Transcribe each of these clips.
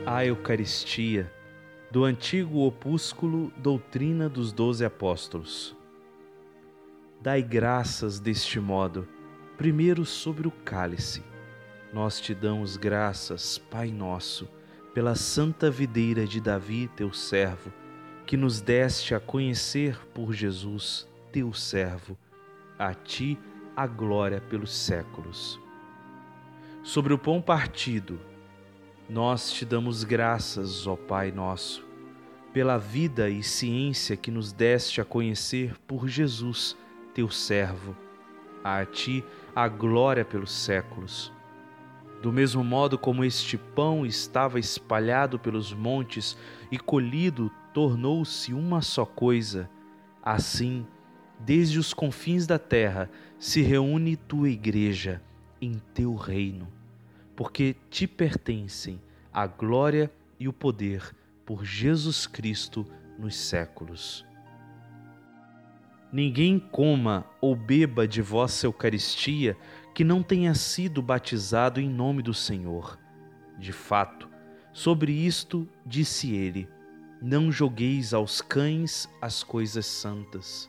A Eucaristia, do antigo opúsculo Doutrina dos 12 Apóstolos. Dai graças deste modo, primeiro sobre o cálice. Nós te damos graças, Pai nosso, pela santa videira de Davi, teu servo, que nos deste a conhecer por Jesus, teu servo. A ti a glória pelos séculos. Sobre o pão partido, nós te damos graças, ó Pai nosso, pela vida e ciência que nos deste a conhecer por Jesus, teu servo. A ti a glória pelos séculos. Do mesmo modo como este pão estava espalhado pelos montes e colhido tornou-se uma só coisa, assim, desde os confins da terra, se reúne tua igreja em teu reino, porque te pertencem a glória e o poder por Jesus Cristo nos séculos. Ninguém coma ou beba de vossa Eucaristia que não tenha sido batizado em nome do Senhor. De fato, sobre isto disse ele: não jogueis aos cães as coisas santas.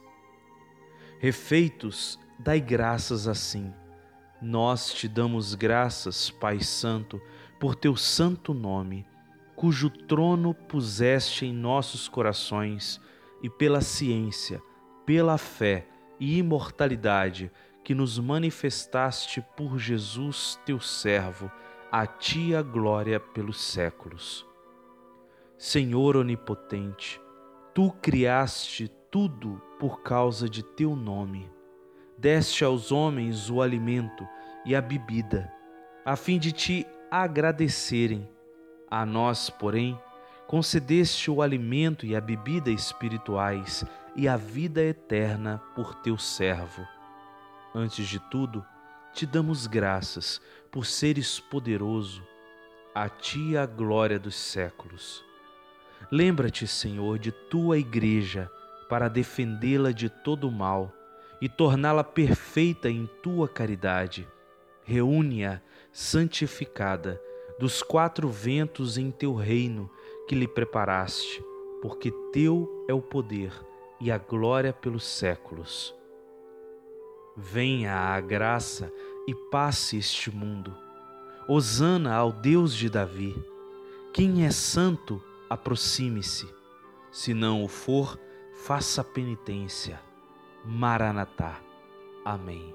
Refeitos, dai graças assim. Nós te damos graças, Pai Santo, por teu santo nome, cujo trono puseste em nossos corações, e pela ciência, pela fé e imortalidade que nos manifestaste por Jesus, teu servo, a ti a glória pelos séculos. Senhor onipotente, tu criaste tudo por causa de teu nome. Deste aos homens o alimento e a bebida, a fim de te agradecerem. A nós, porém, concedeste o alimento e a bebida espirituais e a vida eterna por teu servo. Antes de tudo, te damos graças por seres poderoso, a ti a glória dos séculos. Lembra-te, Senhor, de tua igreja para defendê-la de todo o mal e torná-la perfeita em tua caridade. Reúne-a santificada dos quatro ventos em teu reino que lhe preparaste, porque teu é o poder e a glória pelos séculos. Venha a graça e passe este mundo. Hosana ao Deus de Davi. Quem é santo, aproxime-se. Se não o for, faça penitência. Maranatá. Amém.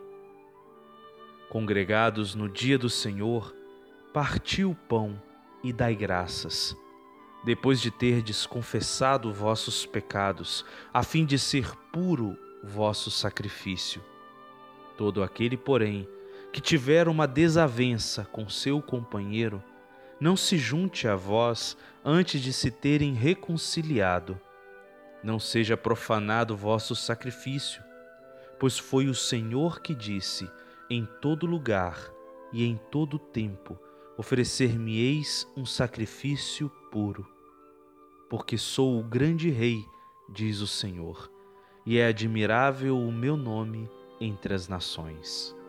Congregados no dia do Senhor, parti o pão e dai graças, depois de terdes confessado vossos pecados, a fim de ser puro vosso sacrifício. Todo aquele, porém, que tiver uma desavença com seu companheiro, não se junte a vós antes de se terem reconciliado. Não seja profanado vosso sacrifício, pois foi o Senhor que disse: em todo lugar e em todo tempo oferecer-me-eis um sacrifício puro. Porque sou o grande Rei, diz o Senhor, e é admirável o meu nome entre as nações.